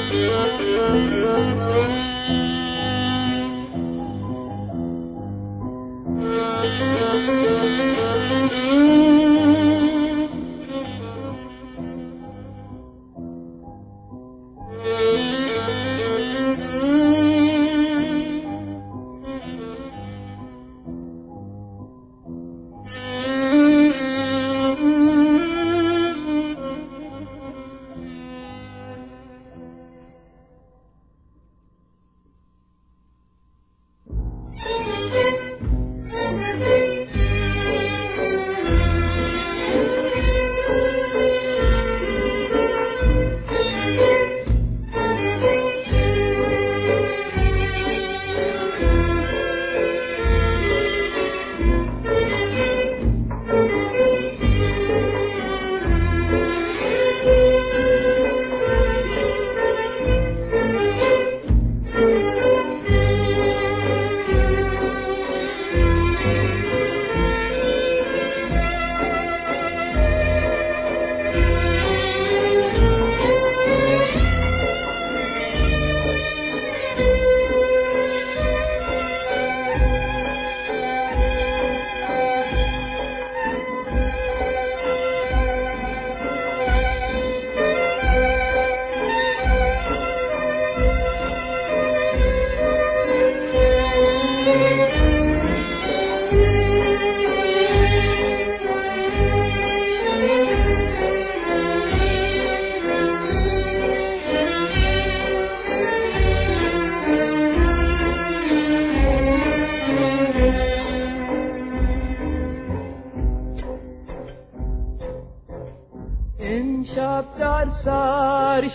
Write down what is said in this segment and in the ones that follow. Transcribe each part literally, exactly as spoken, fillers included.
امشب در سر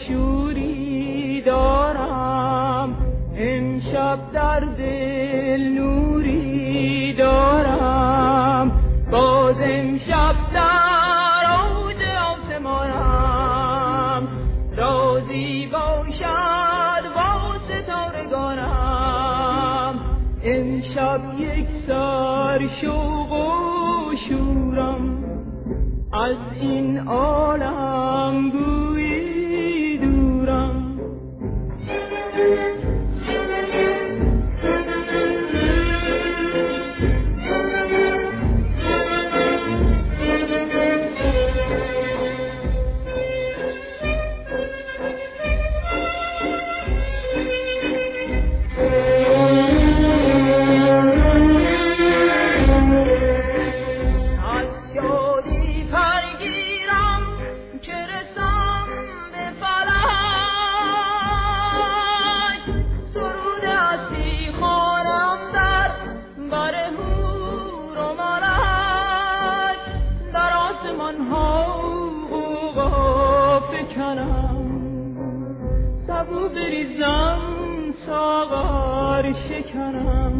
شوری دارم، امشب در دل نوری دارم، باز امشب در اوج آسمانم رازی باشد با ستارگانم. امشب یک سر شوق و شورم، از این عالم گویی دورم. سبو بریزم ساغر شکنم.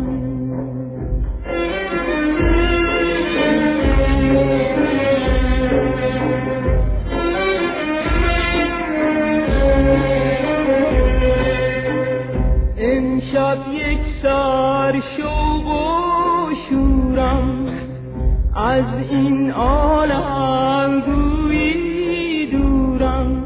امشب یک سر شوق و شورم، از این عالم گویی دورم.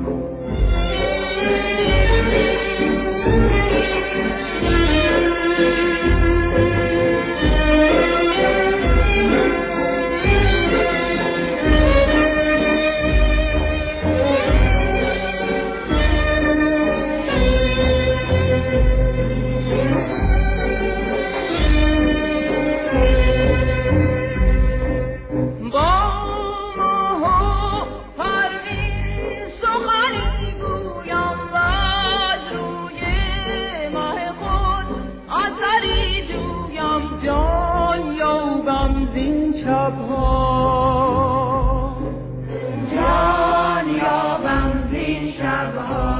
جان یابم زین شبها،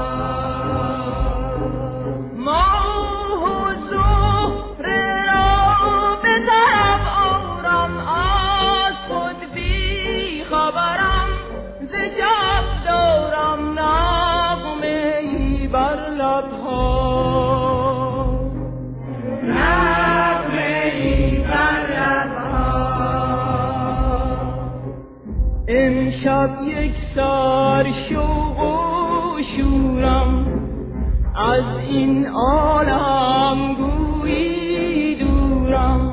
ماه و زهره را به طرف آرم، از خود بی خبرم ز شب دارم نغمه ای بر لبها. امشب یک سر شوق و شورم، از این عالم گویی دورم.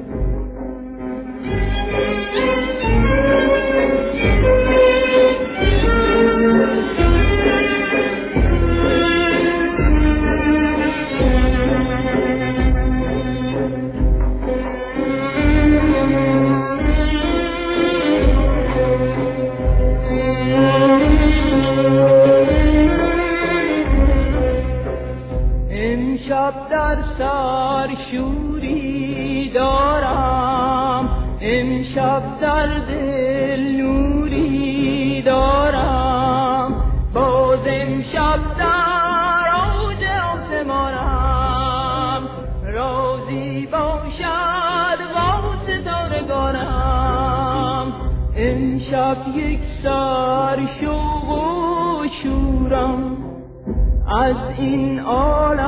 امشب در سر شوری دارم، امشب در دل نوری دارم، باز امشب در اوج آسمانم، رازی باشد واسطارگانم. امشب یک سر شوق و شورم، از این عالم